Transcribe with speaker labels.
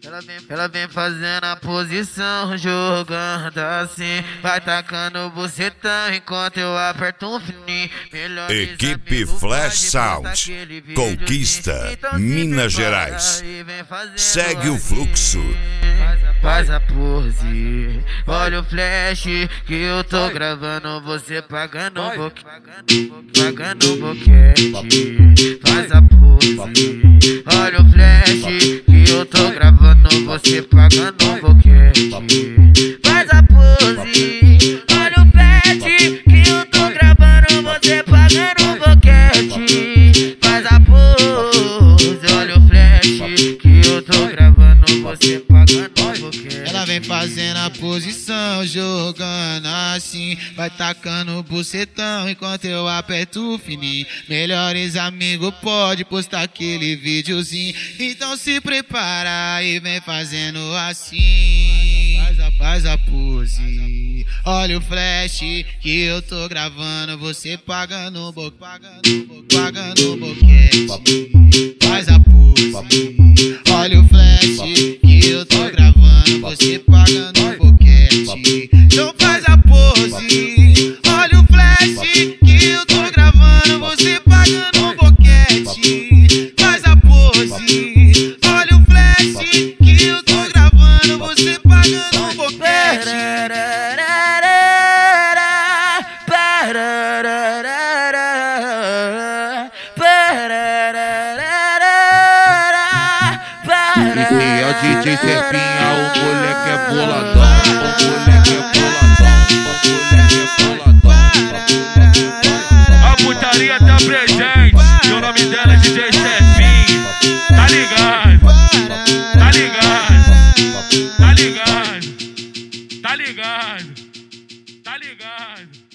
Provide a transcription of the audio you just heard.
Speaker 1: Ela vem fazendo a posição, jogando assim. Vai tacando bucetão enquanto eu aperto um fininho.
Speaker 2: Equipe Flash Sound, Conquista, Minas Gerais. Segue o fluxo.
Speaker 1: Faz a pose, olha o flash que eu tô gravando, você pagando um boquete. Faz a pose, olha o flash que eu tô gravando, você pagando um boquete. Faz a pose, olha o flash que eu tô gravando, você pagando um boquete. Faz a pose, olha o flash que eu tô gravando, você pagando um boquete.
Speaker 3: Ela vem fazendo a posição, jogando assim. Vai tacando o bucetão enquanto eu aperto o fininho. Melhores amigos pode postar aquele videozinho. Então se prepara e vem fazendo assim. Faz a pose, olha o flash que eu tô gravando, você pagando boquete. Faz a pose, olha o flash que eu tô gravando, você pagando um boquete. Então faz a pose, olha o flash que eu tô gravando, você pagando um boquete. Faz a pose, olha o flash que eu tô gravando, você pagando um boquete.
Speaker 4: E é o DJ Serpinha, o moleque é boladão, o moleque é boladão. A putaria tá presente, e o nome dela é DJ Serpinha. Tá ligado, tá ligado, tá ligado, tá ligado, tá ligado.